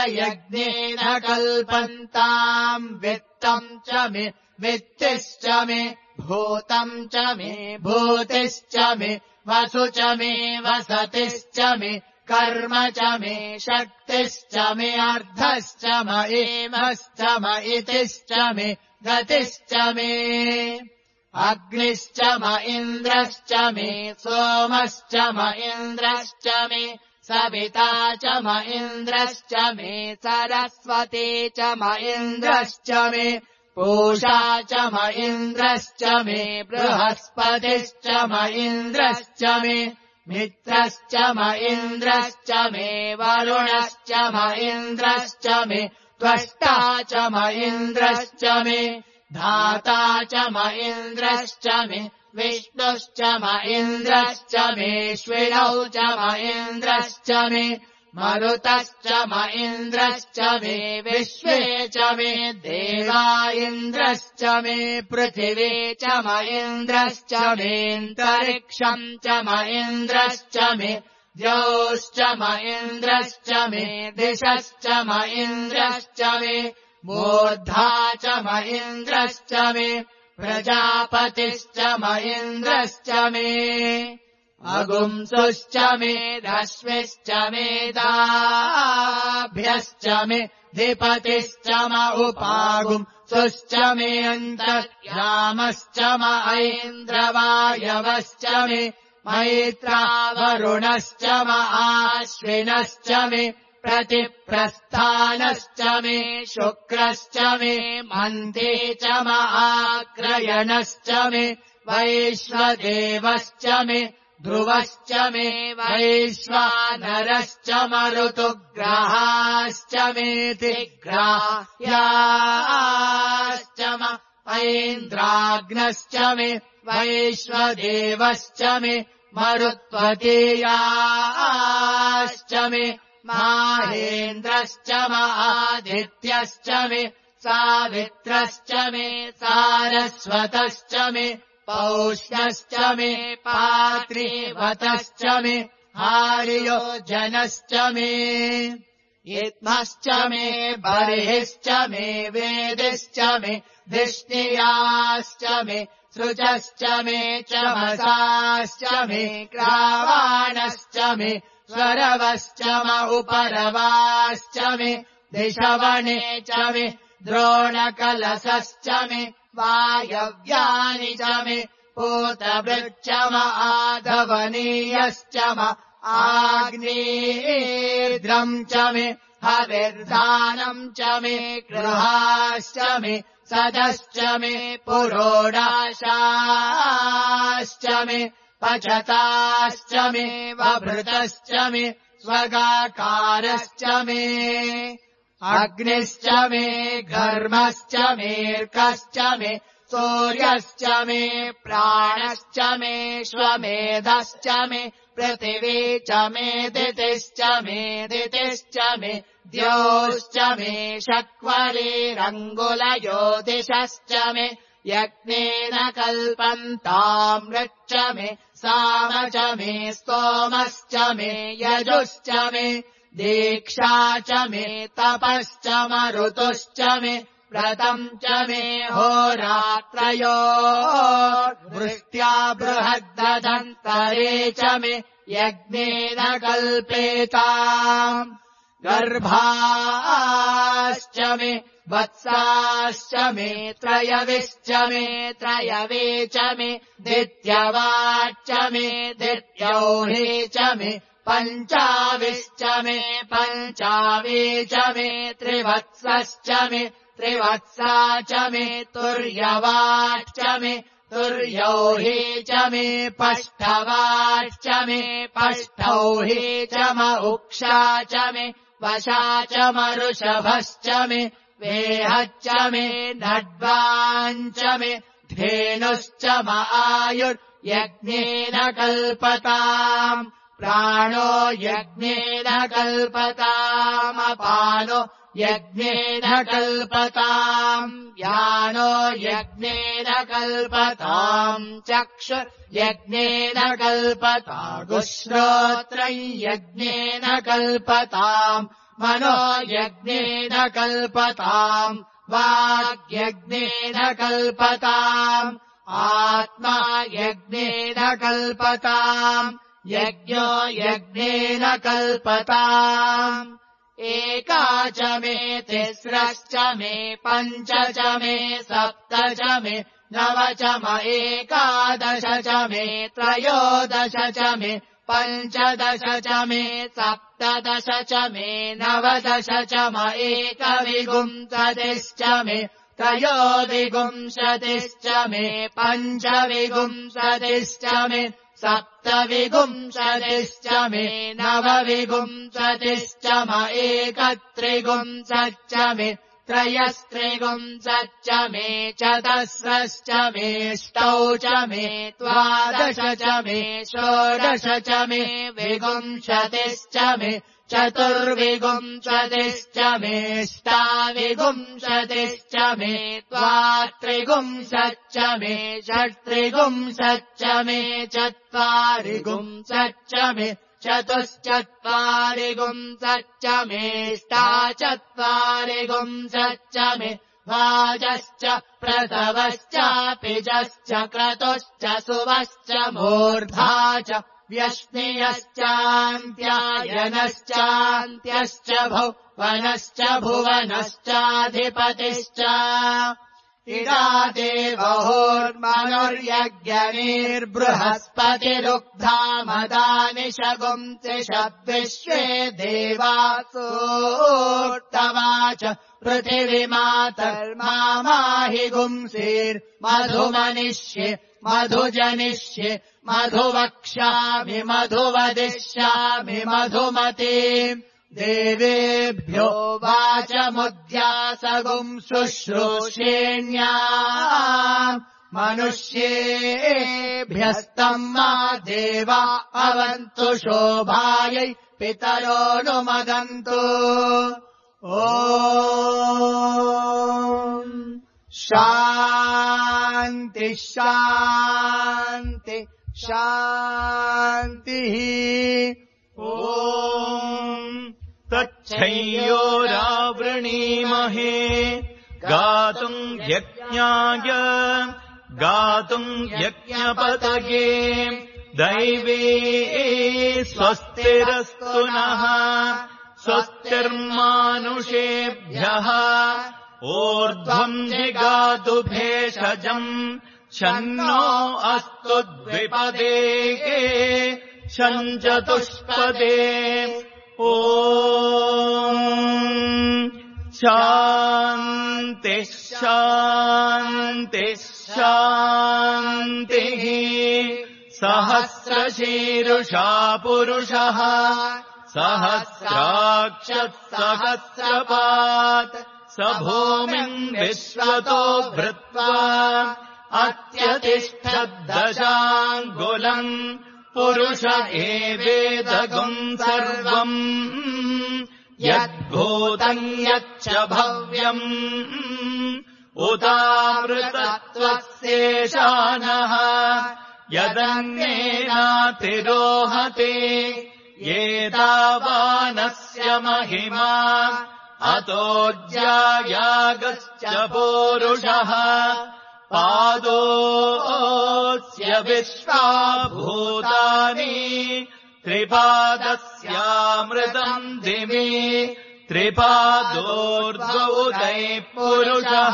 यज्ञेन कल्पन्ताम् वित्तम् च मे वित्तिश्च मे भूतम् च मे भूतिश्च मे वसु च मे वसतिश्च मे कर्म च मे शक्तिश्च मे अर्धश्च मयेमश्च मयितिश्च मे गतिश्च मे अग्निश्च म इन्द्रश्च मे सोमश्च म इन्द्रश्च मे सविता च म इन्द्रश्च मे सरस्वती च म इन्द्रश्च मे पूषा च म इन्द्रश्च मे बृहस्पतिश्च म इन्द्रश्च मे मित्रश्च म इन्द्रश्च मे वरुणश्च म इन्द्रश्च मे त्वष्टा च म इन्द्रश्च मे धाता च म इन्द्रश्च मे विष्णुश्च म इन्द्रश्च मेऽश्विनौ च म इन्द्रश्च मे मरुतश्च म इन्द्रश्च मे विश्वे च मे देवा इन्द्रश्च मे पृथिवी च म इन्द्रश्च मेऽन्तरिक्षम् च म इन्द्रश्च मे द्यौश्च म इन्द्रश्च मे दिशश्च म इन्द्रश्च मे मूर्धा च म इन्द्रश्च मे प्रजापतिश्च म इन्द्रश्च मे अगुंसुश्च मे रश्मिश्च मे दाभ्यश्च मे धिपतिश्च म उपागुंसुश्च मे अन्तर्यामश्च म ऐन्द्रवायवश्च मे मैत्रा वरुणश्च म आश्विनश्च मे प्रतिप्रस्थानश्च मे शुक्रश्च मे मन्थे च म आग्रयणश्च मे वैश्वदेवश्च मे ध्रुवश्च मे वैश्वानरश्च मरुतुग्राहाश्च मेऽतिग्राह्याश्च म ऐन्द्राग्नश्च मे वैश्वदेवश्च मे मरुत्वतीयाश्च मे माहेन्द्रश्च म आदित्यश्च मे सावित्रश्च मे सारस्वतश्च मे पौष्णश्च मे पात्रीवतश्च मे हार्योजनश्च मे इत्मश्च मे बर्हिश्च मे वेदिश्च मे धिष्णियाश्च मे सृजश्च मे चमसाश्च मे ग्रावाणश्च मे स्वरवश्च म उपरवाश्च मे दिशवणे च मे द्रोणकलशश्च मे वायव्यानि च मे पूतभृच्च म आधवनीयश्च म आग्नेयेद्रम् च मे हविर्दानम् च मे गृहाश्च मे सदश्च मे पुरोडाशाश्च मे पचताश्च मे वभृतश्च मे स्वगाकारश्च मे अग्निश्च मे घर्मश्च मेऽर्कश्च मे सूर्यश्च मे प्राणश्च मे श्वमेधश्च मे पृथिवी च मे दितिश्च मे दितिश्च मे द्यौश्च मे शक्वरीरङ्गुलयो दिशश्च मे यज्ञेन कल्पन्तामृच्च मे साम च मे स्तोमश्च मे यजुश्च मे दीक्षा च मे तपश्च मरुतुश्च मे व्रतम् च मे होरात्रयो वृष्ट्या बृहद्दन्तरे च मे यज्ञेन कल्पेताम् गर्भाश्च मे वत्साश्च मे त्रयविश्च मे त्रयवे च मे दित्यवाच्च मे दित्यौहे च मे पञ्चाविश्च मे पञ्चावे च मे त्रिवत्सश्च मे त्रिवत्सा च मे तुर्यवाच्च मे तुर्यौहे च मे पष्ठवाच्च मे पष्ठौहे च म उक्षा च मे वशा च मरुषभश्च मे वेहच्च मे नड्वाञ्च मे धेनुश्च म आयुर्यज्ञेन कल्पताम् प्राणो यज्ञेन कल्पतामपानो यज्ञेन कल्पताम् यानो यज्ञेन कल्पताम् चक्षुर्यज्ञेन कल्पतागुश्रोत्रम् यज्ञेन कल्पताम् मनो यज्ञेन कल्पताम् वाग्यज्ञेन कल्पताम् आत्मा यज्ञेन कल्पताम् यज्ञो यज्ञेन कल्पताम् एका च मे तिस्रश्च मे पञ्च च मे सप्त च मे नव च म एकादश च मे त्रयोदश च मे पञ्चदश च मे सप्तदश च मे नवदश च म एकविंशतिश्च मे त्रयोविंशतिश्च मे पञ्चविंशतिश्च मे सप्तविंशतिश्च मे नवविंशतिश्च म एकत्रिंशच्च मे त्रयस्त्रिंशच्च मे चतस्रश्च मेऽष्टौ च मे द्वादश च मे षोडश च मे विंशतिश्च मे चतुर्विंशतिश्च मेऽष्टाविंशतिश्च मे द्वात्रिंशच्च मे षट्त्रिंशच्च मे चत्वारिंशच्च मे चतुश्चत्वारिंशच्च मेऽष्टाचत्वारिंशच्च मे वाजश्च प्रसवश्चापिजश्च क्रतुश्च सुवश्च मूर्धा च व्यश्नियश्चान्त्यायनश्चान्त्यश्च भुवनश्च भुवनश्चाधिपतिश्च इदा देवहोर्मनुर्यज्ञनिर्बृहस्पतिरुग्धा मदानि शगुंसिषद्विश्वे देवासोर्तवाच पृथिवीमातर्माहि गुंसीर्मधुमनिष्ये मधुजनिष्ये मधुवक्ष्यामि मधुवदिष्यामि मधुमतीम् देवेभ्यो वाचमुद्यासगुम् शुश्रूषेण्या मनुष्येभ्यस्तम् मा देवा अवन्तु शोभायै पितरोऽनुमदन्तु ॐ शान्ति शान्ति शान्तिः ॐ तच्छयोरावृणीमहे गातुम् यज्ञाय गातुम् यज्ञपतये दैवे स्वस्तिरस्तु नः स्वस्तिर्मानुषेभ्यः ऊर्ध्वम् जिगातु भेषजम् शन्नो अस्तु द्विपदे शञ्चतुष्पदे ॐ शान्ति शान्ति शान्तिः सहस्रशीरुषा पुरुषः सहस्राक्षः स भूमिम् विश्वतो भृत्वा अत्यतिष्ठद्दशाङ्गुलम् पुरुष एवेदगुम् सर्वम् यद्भूतम् यच्च भव्यम् उतामृतत्वस्येषानः यदन्येनातिरोहते एतावानस्य महिमा अतोऽज्यायागश्च पूरुषः पादोऽस्य विश्वाभूतानि त्रिपादस्यामृतम् दिवे त्रिपादोर्ध्वोदयः पुरुषः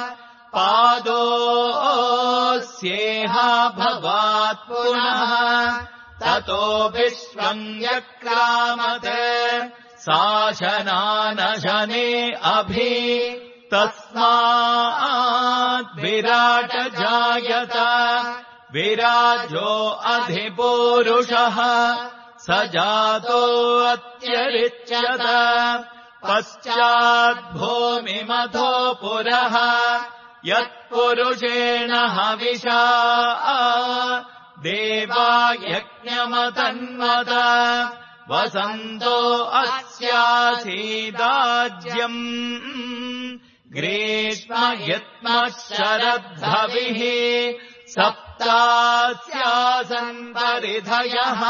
पादोऽस्येह भवात् पुनः ततो विश्वम् यक्रामत् शासनानशने अभि तस्मात् विराट जायत विराजो अधिपूरुषः स जातो अत्यरिच्यत पश्चाद्भूमिमथो पुरः यत्पुरुषेण हविषा देवा यज्ञमतन्वत वसन्तो अस्यासीदाज्यम् ग्रीष्म यत्मः शरद्धविः सप्तास्यासन् परिधयः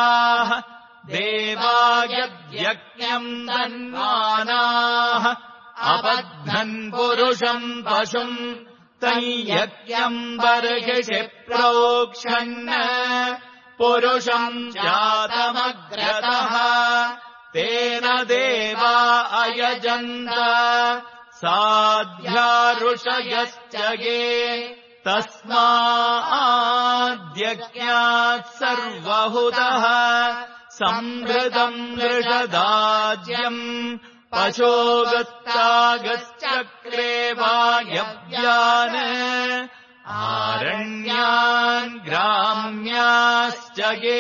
त्रिसप्तसमिदकृताः देवा यद्यज्ञम् धन्वानाः अपध्नन् पुरुषम् पशुम् तैयज्ञम् बर्हिषि प्रोक्षन् पुरुषम् जातमग्रतः तेन देवा अयजन्त साध्या ऋषयश्च ये तस्माद्यज्ञात् सर्वहुतः संहृतम् नृषदाज्यम् पशोगस्तागश्चक्रे वायव्यान् आरण्यान् ग्राम्याश्च ये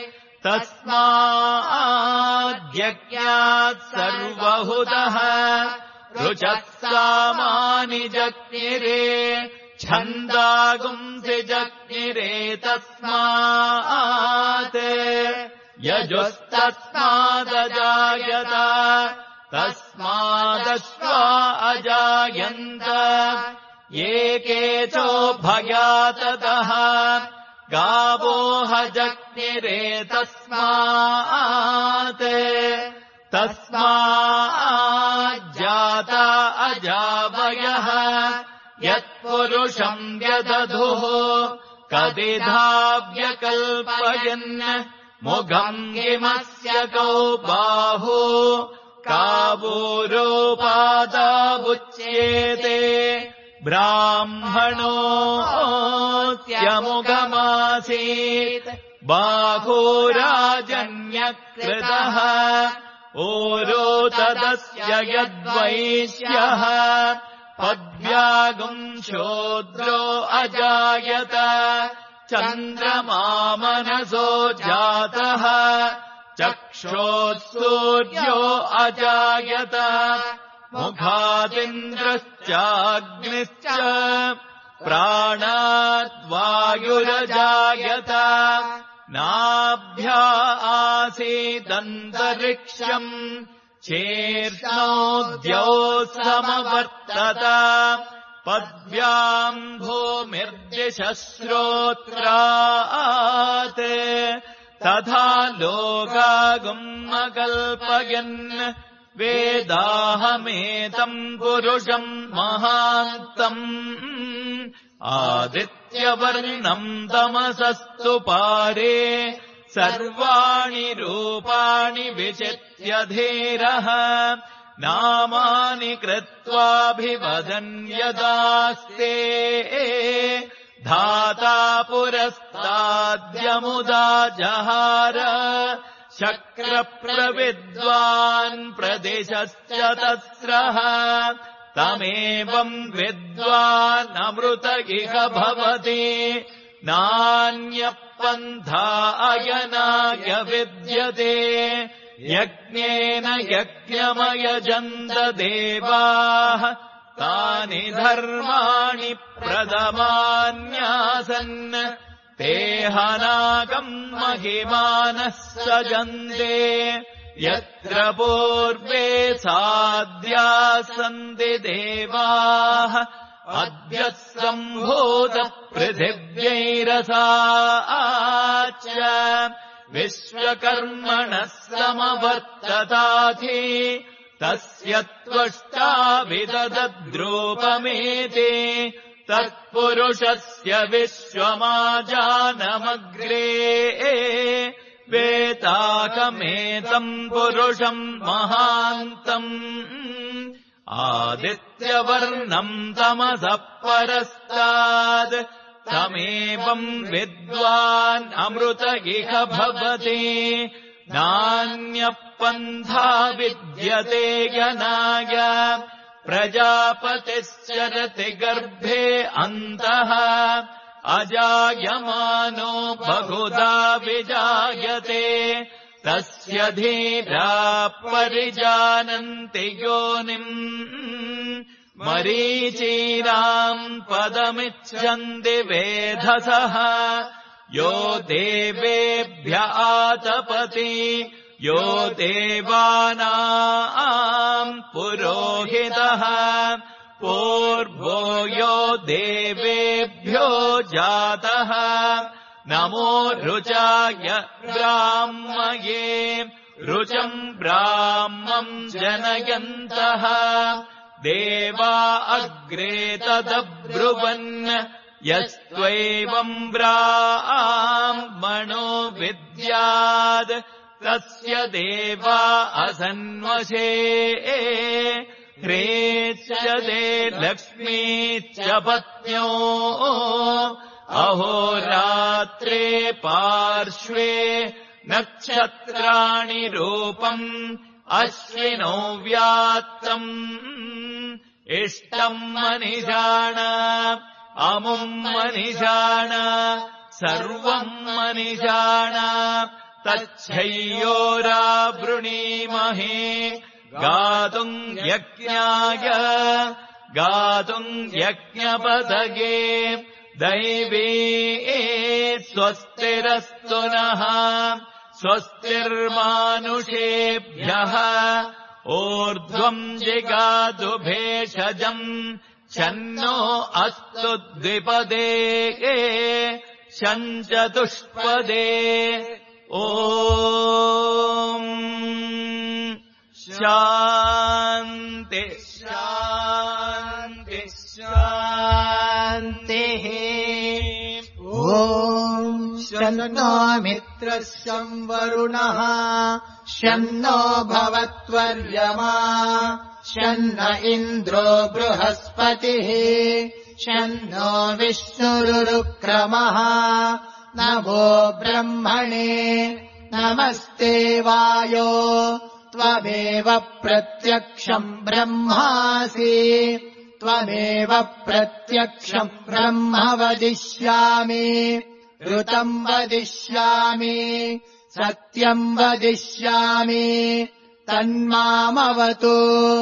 तस्माद्यज्ञात् सर्वहुतः ऋचः सामानि जज्ञिरे छन्दागुंसि जज्ञिरे तस्मात् यजुस्तस्मादजायत तस्मादश्वा अजायन्त एके चोभयाततः गावोह जज्ञिरे तस्मात् तस्माज्जाता अजावयः यत्पुरुषम् व्यदधुः कदिधाव्यकल्पयन् मुखम् किमस्य कौ बाहु कावूरोपादावुच्येते ब्राह्मणोऽस्यमुखमासीत् बाहुराजन्यकृतः ओरो तदस्य यद्वैश्यः पद्व्यागुम् शूद्रो अजायत चन्द्रमामनसो जातः चक्षोत्सूर्यो अजायत मुखादिन्द्रश्चाग्निश्च प्राणाद्वायुरजायत नाभ्या आसीदन्तरिक्षम् शीर्ष्णोद्यौ समवर्तत पद्भ्याम् भूमिर्दिशश्रोत्रात् तथा लोकागुमकल्पयन् वेदाहमेतम् पुरुषम् महान्तम् आदित्यवर्णम् तमसस्तु पारे सर्वाणि रूपाणि विचित्य धीरः नामानि कृत्वाभिवदन् यदास्ते धाता पुरस्ताद्यमुदा जहार शक्रप्रविद्वान् प्रदिशश्च तस्रः तमेवम् विद्वान् अमृत इह भवति नान्यपन्था अयनाय विद्यते यज्ञेन यज्ञमयजन्त देवाः तानि धर्माणि प्रथमान्यासन् ते हनाकम् महिमानः सजन्ते यत्र पूर्वे साध्याः सन्ति देवाः अद्य सम्भूत पृथिव्यैरसाच्च विश्वकर्मणः समवर्तताधि तस्य त्वष्टा विदधद्रूपमेति तत्पुरुषस्य विश्वमाजानमग्रे वेताकमेतम् पुरुषम् महान्तम् आदित्यवर्णम् तमसः परस्तात् तमेवम् विद्वान् अमृत इह भवति नान्यपन्था विद्यते यनाय प्रजापतिश्चरति गर्भे अन्तः अजायमानो बहुधा विजायते तस्य धीरा परिजानन्ति योनिम् मरीचीनाम् पदमिच्छन्ति वेधसः यो देवेभ्य आतपति यो देवानाम् पुरोहितः पूर्वो यो देवेभ्यो जातः नमो रुचाय ब्राह्मये रुचम् ब्राह्मम् जनयन्तः देवा अग्रे तदब्रुवन् यस्त्वैवम् ब्राह्मणो विद्याद् तस्य देवा असन्वशे ह्रेच्यते लक्ष्मीश्च पत्न्यो अहोरात्रे पार्श्वे नक्षत्राणि रूपम् अश्विनौ व्यात्तम् इष्टम् मनिषाण अमुम् मनिषाण सर्वम् मनिषाण तच्छय्योरावृणीमहे गातुम् यज्ञाय गातुम् यज्ञपदगे दैवे स्वस्तिरस्तु नः स्वस्तिर्मानुषेभ्यः ऊर्ध्वम् जिगातु भेषजम् शन्नो अस्तु द्विपदे शञ्चतुष्पदे ॐ शान्ति शान्ति शान्तिः ॐ शन्नो मित्रः शं वरुणः शन्नो भवत्वर्यमा शन्न इन्द्रो बृहस्पतिः शन्नो विष्णुरुक्रमः नमो ब्रह्मणे नमस्ते वायो त्वमेव प्रत्यक्षम् ब्रह्मासि त्वमेव प्रत्यक्षम् ब्रह्म वदिष्यामि ऋतम् वदिष्यामि सत्यम् वदिष्यामि तन्मामवतु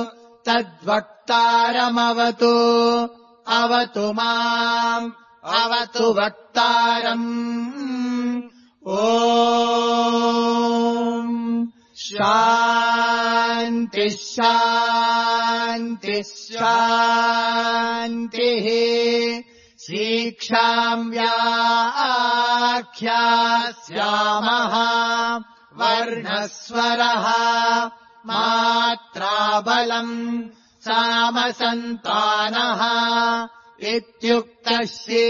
तद्वक्तारमवतु अवतु माम् अवतु वक्तारम् ॐ शान्ति शान्ति शान्तिः शिक्षाम् व्याख्यास्यामः वर्णस्वरः मात्राबलम् सामसन्तानः इत्युक्तः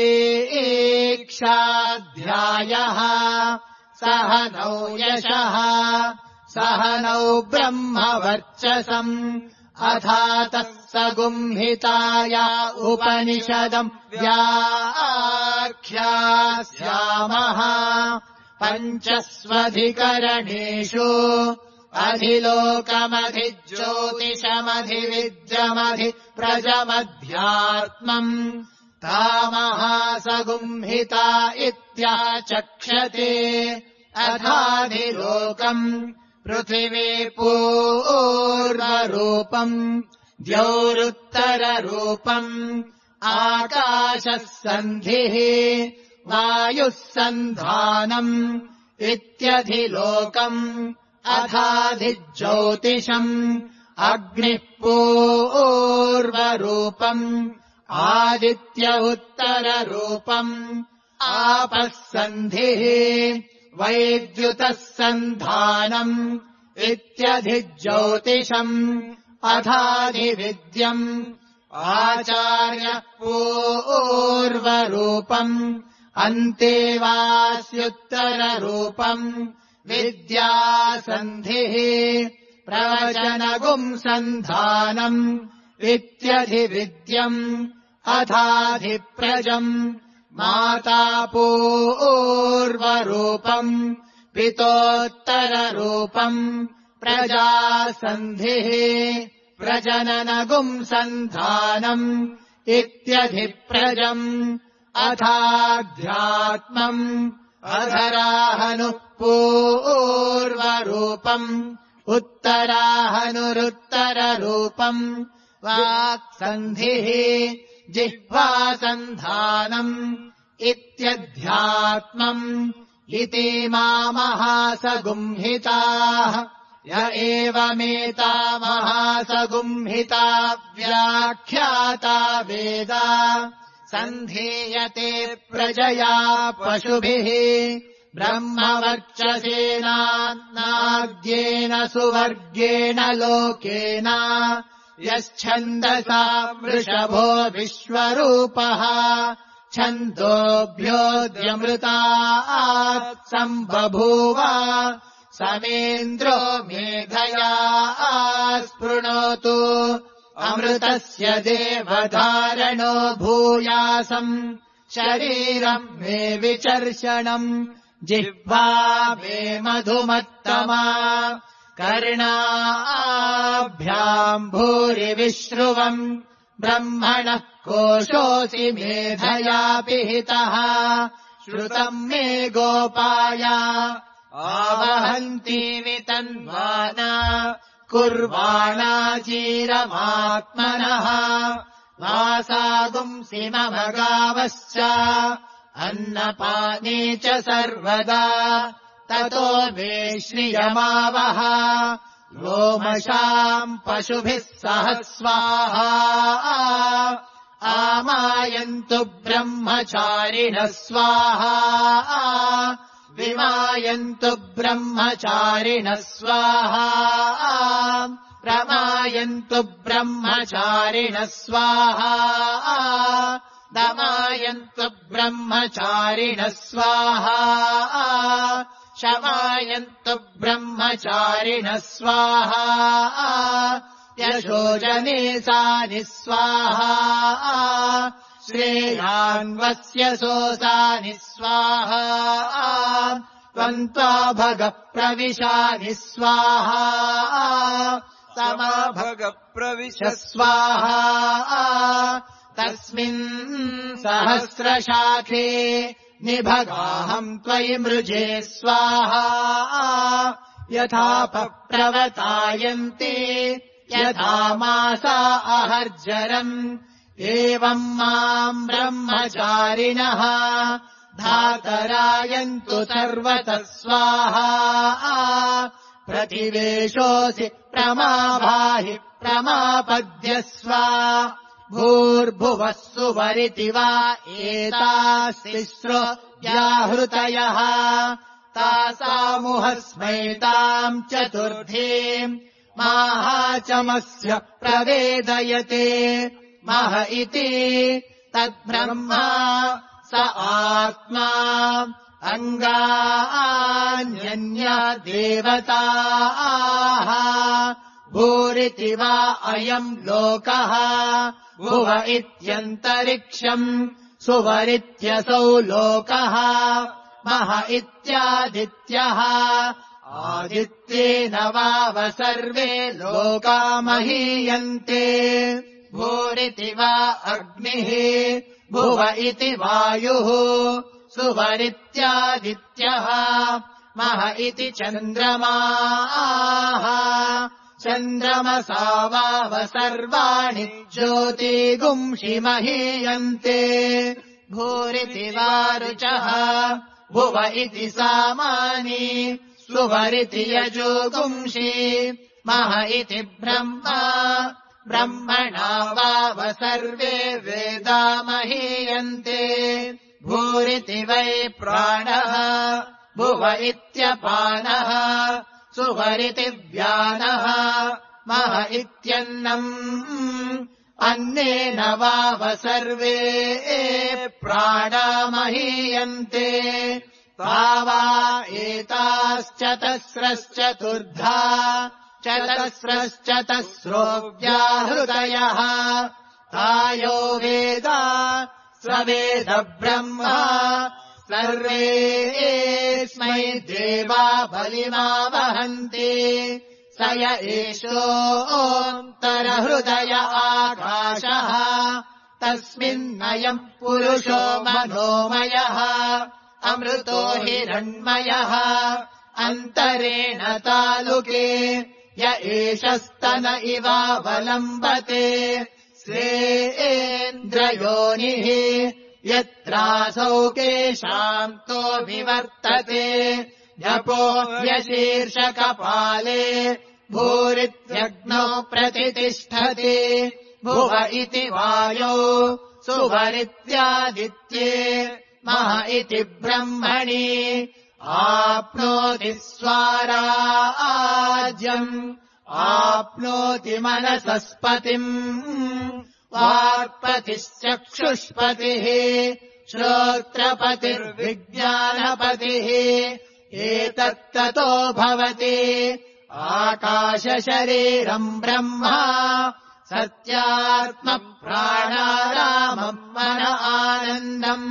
शिक्षाध्यायः सह नौ यशः सह नौ ब्रह्मवर्चसम् अथातः सगुंहिताय उपनिषदम् व्याख्यास्यामः पञ्चस्वधिकरणेषु अधिलोकमधिज्योतिषमधिविद्यमधिप्रजमध्यात्मम् तामहासगुंहिता इत्याचक्षते अथाधिलोकम् पृथिवी पूर्वरूपम् द्यौरुत्तररूपम् आकाशः सन्धिः वायुः सन्धानम् इत्यधिलोकम् अथाधिज्योतिषम् अग्निः पूर्वरूपम् आदित्य उत्तररूपम् आपः सन्धिः वैद्युतः सन्धानम् इत्यधिज्योतिषम् अथाधिविद्यम् आचार्यः पूर्वरूपम् अन्तेवास्युत्तररूपम् विद्यासन्धिः प्रवचनगुम् सन्धानम् इत्यधिविद्यम् अथाधिप्रजम् माता पूर्वरूपम् पितोत्तररूपम् प्रजासन्धिः प्रजननगुम् सन्धानम् इत्यधिप्रजम् अथाध्यात्मम् अधराहनुः पूर्वरूपम् उत्तराहनुरुत्तररूपम् वाक्सन्धिः जिह्वासन्धानम् इत्यध्यात्मम् इति मामहासगुंहिताः य एवमेता महासगुंहिता व्याख्याता वेदा सन्धीयते प्रजया पशुभिः ब्रह्मवर्चसेनाग्न्येन सुवर्गेण लोकेन यश्छन्दसा वृषभो विश्वरूपः छन्दोभ्योऽद्यमृतात् सम्बभूव समेन्द्रो मेधया स्पृणोतु अमृतस्य देवधारणो भूयासम् शरीरम् मे विचर्षणम् जिह्वा मे मधुमत्तमा कर्णाभ्याम् भूरि विश्रुवम् ब्रह्मणः कोशोऽसि मेधया पिहितः श्रुतम् मे गोपाय आवहन्ति वितन्वाना कुर्वाणा चीरमात्मनः वासागुंसि मम गावश्च अन्नपाने च सर्वदा ततो मे श्रियमावह लोमशाम् पशुभिः सह स्वाहा आमायन्तु ब्रह्मचारिणः स्वाहा विमायन्तु ब्रह्मचारिणः स्वाहा प्रमायन्तु ब्रह्मचारिणः स्वाहा दमायन्तु ब्रह्मचारिणः स्वाहा शमायन्तु ब्रह्मचारिणः स्वाहा यशोजनेसानि स्वाहा श्रेयान्वस्य सोसानि स्वाहा त्वन्त्वा भगः प्रविशानि स्वाहा समाभग प्रविश स्वाहा तस्मिन् सहस्रशाखे निभगाहम् त्वयि मृजे स्वाहा यथा प्रवतायन्ते यथा मासा अहर्जरम् एवम् माम् ब्रह्मचारिणः धातरायन्तु सर्वतः स्वाहा प्रतिवेशोऽसि प्रमाभाहि प्रमापद्यस्व भूर्भुवः सुवरिति वा एतास्तिस्रो व्याहृतयः तासामुहस्मैताम् चतुर्थीम् माहाचमस्य प्रवेदयते मह इति तद्ब्रह्मा स आत्मा अङ्गान्यन्या देवताः भूरिति वा अयम् लोकः भुव इत्यन्तरिक्षम् सुवरित्यसौ लोकः मह इत्यादित्यः आदित्येन वाव सर्वे लोका महीयन्ते भूरिति वा अग्निः भुव इति वायुः सुवरित्यादित्यः मह इति चन्द्रमाः चन्द्रमसा वाव सर्वाणि ज्योतिगुंषि महीयन्ते भूरिति वा रुचः भुव इति सामानि सुवरिति यजुगुंषि मह इति ब्रह्मा ब्रह्मणा वाव सर्वे वेदा महीयन्ते भूरिति वै प्राणः भुव इत्यपानः सुवरिति व्यानः मह इत्यन्नम् अन्नेन वाव सर्वे प्राणा महीयन्ते तावा एताश्चतस्रश्चतुर्धा चतस्रश्चतस्रो व्याहृतयः तायो वेदा स वेद ब्रह्मा सर्वेऽस्मै देवा बलिमावहन्ति स य एषोऽन्तरहृदय आकाशः तस्मिन्नयम् पुरुषो मनोमयः अमृतो हिरण्मयः अन्तरेण तालुके य एषस्तन इवावलम्बते स्वेन्द्रयोनिः यत्रासौ केशान्तो विवर्तते जपो ह्यशीर्षकपाले भूरित्यग्नौ प्रतितिष्ठति भुव इति वायो सुवरित्यादित्ये मह इति ब्रह्मणि आप्नोति स्वाराज्यम् आप्नोति मनसस्पतिम् वाक्पतिश्चक्षुष्पतिः श्रोत्रपतिर्विज्ञानपतिः एतत्ततो भवति आकाशशरीरम् ब्रह्मा सत्यात्मप्राणारामम् मन आनन्दम्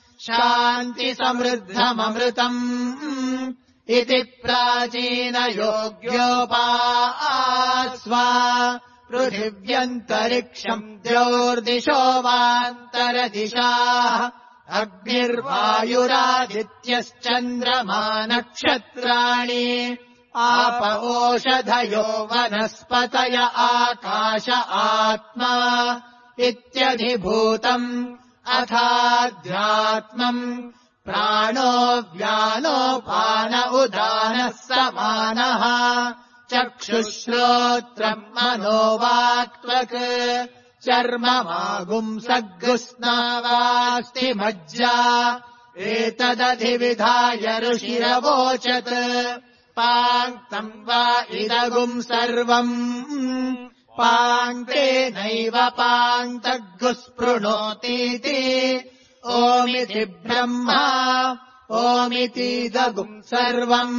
शान्तिसमृद्धममृतम् इति प्राचीनयोग्योपास्वा पृथिव्यन्तरिक्षम् द्यौर्दिशो वान्तरदिशाः अग्निर्वायुरादित्यश्चन्द्रमा नक्षत्राणि आप ओषधयो वनस्पतय आकाश आत्मा इत्यधिभूतम् अथाध्यात्मम् प्राणो व्यानोपान उदानः समानः चक्षुश्रोत्रम् मनोवाक्त्वक् चर्ममागुंसग्गुस्नावास्ति मज्जा एतदधिविधाय ऋषिरवोचत् पाङ्क्तम् वा इदगुम् सर्वम् पाङ्क्तेनैव पाङ्क्तग्गुस्पृणोतीति ओमिति ब्रह्मा ओमितीदगुम् सर्वम्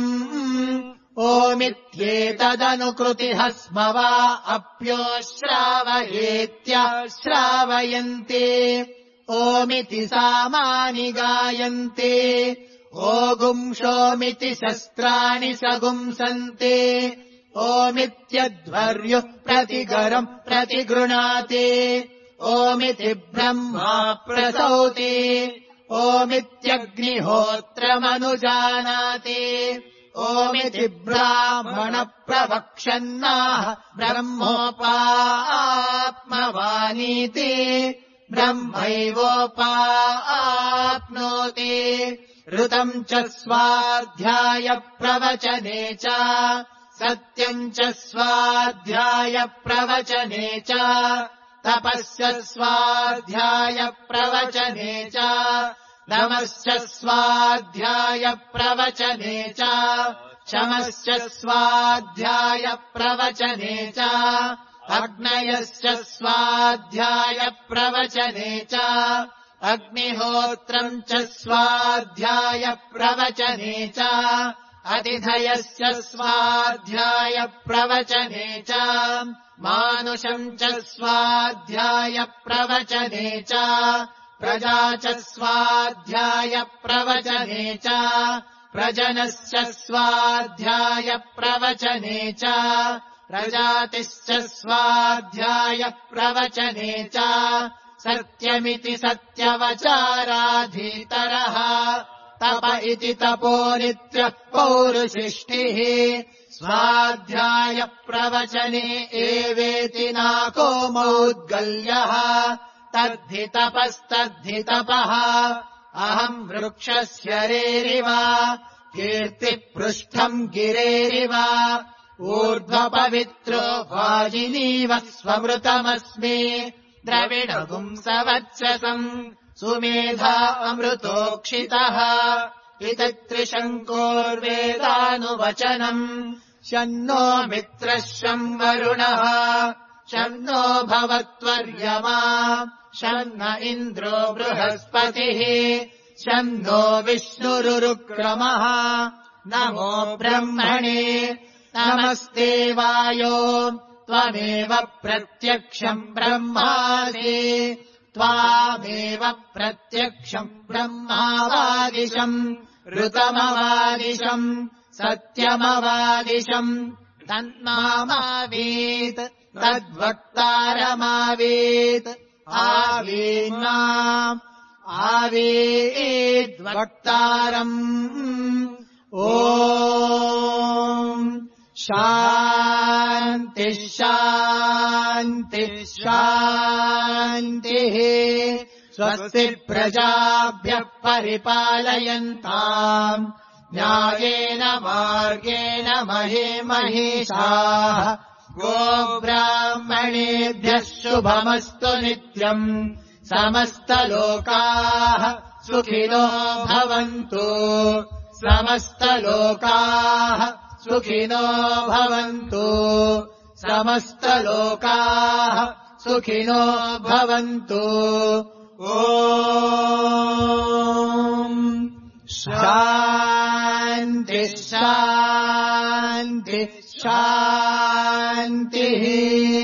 ओमित्येतदनुकृतिः स्म वा अप्योश्रावयेत्यश्रावयन्ति ओमिति सामानि गायन्ते ओगुंशोमिति शस्त्राणि सगुंसन्ते ओमित्यध्वर्युः प्रतिगरम् प्रतिगृणाति ओमिति ब्रह्मा प्रसौति ओमित्यग्निहोत्रमनुजानाति ओमिति ब्राह्मणप्रवक्षन्नाः ब्रह्मोपाप्नवानीति ब्रह्मैवोपाप्नोति ऋतम् च स्वाध्यायप्रवचने च सत्यम् च स्वाध्यायप्रवचने च तपस्य स्वाध्यायप्रवचने च दमश्च स्वाध्यायप्रवचने च शमश्च स्वाध्यायप्रवचने च अग्नयश्च स्वाध्यायप्रवचने च अग्निहोत्रम् च स्वाध्यायप्रवचने च अतिथयश्च स्वाध्यायप्रवचने च मानुषम् च स्वाध्यायप्रवचने च प्रजा च स्वाध्यायप्रवचने च प्रजनश्च स्वाध्यायप्रवचने च प्रजातिश्च स्वाध्यायप्रवचने च सत्यमिति सत्यवचाराधीतरः तप इति तपोनित्यः पौरुषिष्टिः स्वाध्यायप्रवचने एवेति नाको मौद्गल्यः तद्धि तपस्तद्धि-तपः अहम् वृक्षस्य रेरिव कीर्तिपृष्ठम् गिरेरिव ऊर्ध्वपवित्रो वाजिनीव स्वमृतमस्मि द्रविणपुंसवत्ससम् सुमेधा अमृतोक्षितः इति त्रिशङ्कोर्वेदानुवचनम् शन्नो मित्रः शं वरुणः शन्नो भवत्वर्यमा शन्न इन्द्रो बृहस्पतिः शन्नो विष्णुरुक्रमः नमो ब्रह्मणे नमस्ते वायो त्वमेव प्रत्यक्षम् ब्रह्मासि त्वामेव प्रत्यक्षम् ब्रह्मावादिशम् ऋतमवादिशम् सत्यमवादिशम् तन्मामावीत् तद्वक्तारमावीत् आवीन्नाम् आवीद्वक्तारम् ॐ शान्तिः शान्तिः शान्तिः स्वस्ति प्रजाभ्यः परिपालयन्ताम् न्यायेन मार्गेण महीषाः गोब्राह्मणेभ्यः शुभमस्तु नित्यम् समस्तलोकाः सुखिनो भवन्तु समस्तलोकाः सुखिनो भवन्तु समस्तलोकाः सुखिनो भवन्तु। ॐ शान्तिः शान्तिः शान्तिः।